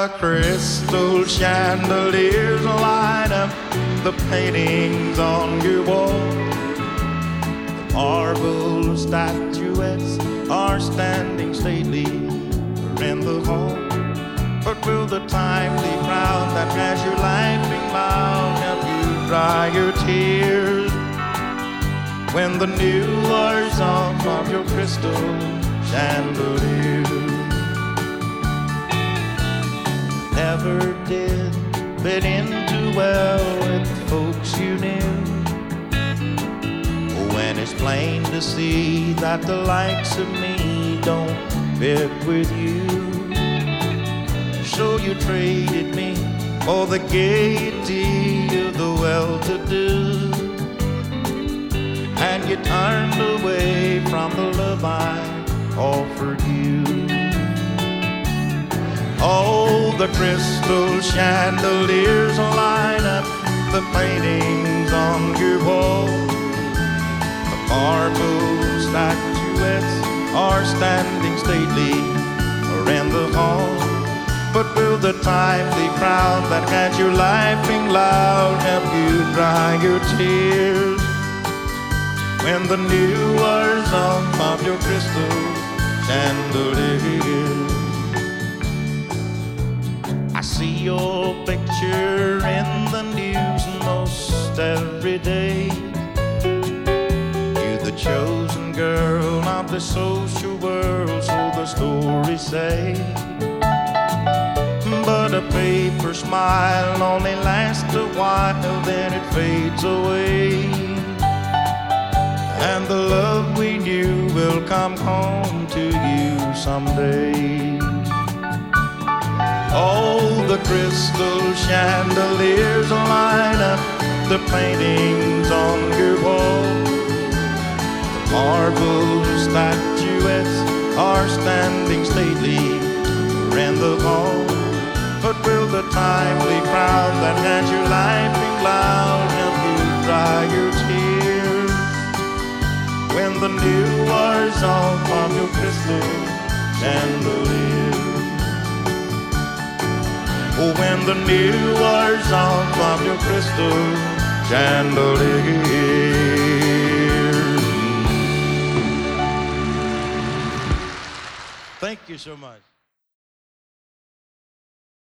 crystal chandeliers line up the paintings on your wall. The marble statuettes are standing stately in the hall. But will the timely crowd that has your laughing mouth help you dry your tears when the new wears off of your crystal chandelier? Never did fit in too well with the folks you knew, when it's plain to see that the likes of me don't fit with you. So you traded me for the gaiety of the well-to-do, and you turned away from the love I offered you. Oh, the crystal chandeliers line up the paintings on your wall. The marble statuettes are standing stately in the hall. But will the timely crowd that had you laughing loud help you dry your tears when the new wears off of your crystal chandelier? I see your picture in the news most every day. You're the chosen girl of the social world, so the stories say. But a paper smile only lasts a while, then it fades away, and the love we knew will come home to you someday. Oh, the crystal chandeliers line up the paintings on your wall. The marble statuettes are standing stately in the hall. But will the timely crowd that has you laughing loud help you dry your tears when the new wears off of your crystal chandelier? Oh, when the new wears off of your crystal chandelier. Thank you so much.